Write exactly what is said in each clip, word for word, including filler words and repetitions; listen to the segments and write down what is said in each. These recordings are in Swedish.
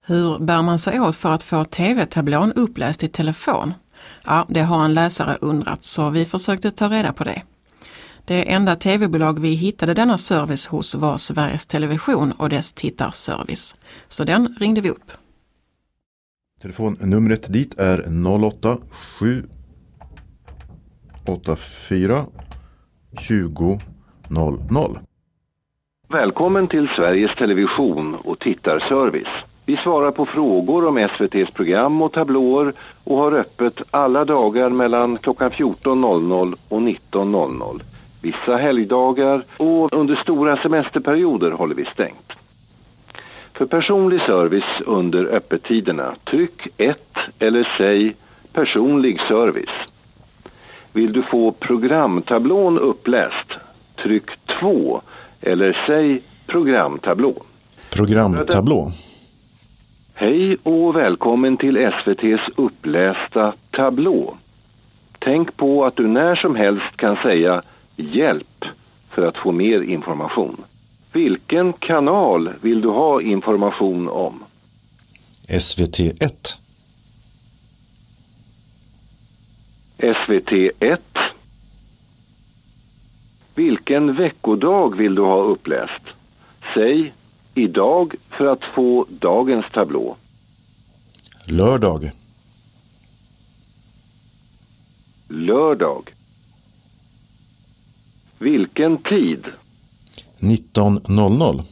Hur bär man sig åt för att få tv-tablån uppläst i telefon? Ja, det har en läsare undrat, så vi försökte ta reda på det. Det enda tv-bolag vi hittade denna service hos var Sveriges Television och dess tittarservice. Så den ringde vi upp. Telefonnumret dit är noll åtta sju åtta fyra tjugo noll noll. Välkommen till Sveriges Television och tittarservice. Vi svarar på frågor om S V T:s program och tablåer och har öppet alla dagar mellan klockan fjorton och nitton. Vissa helgdagar och under stora semesterperioder håller vi stängt. För personlig service under öppettiderna, tryck ett eller säg personlig service. Vill du få programtablån uppläst, tryck två eller säg programtablå. Programtablå. Hej och välkommen till S V T:s upplästa tablå. Tänk på att du när som helst kan säga hjälp för att få mer information. Vilken kanal vill du ha information om? S V T ett. S V T ett. Vilken veckodag vill du ha uppläst? Säg idag för att få dagens tablå. Lördag. Lördag. Vilken tid? nitton noll noll.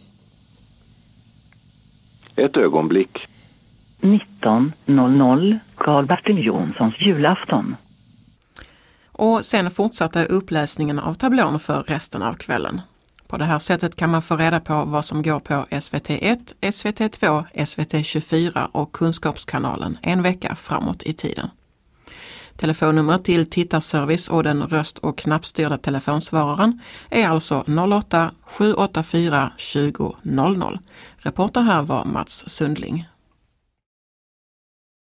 Ett ögonblick. nitton noll noll, Carl-Bertil Jonssons julafton. Och sen fortsatte uppläsningen av tablån för resten av kvällen. På det här sättet kan man få reda på vad som går på S V T ett, S V T två, S V T tjugofyra och Kunskapskanalen en vecka framåt i tiden. Telefonnummer till tittarservice och den röst- och knappstyrda telefonsvararen är alltså noll åtta sju åtta fyra tjugo noll noll. Reporter här var Mats Sundling.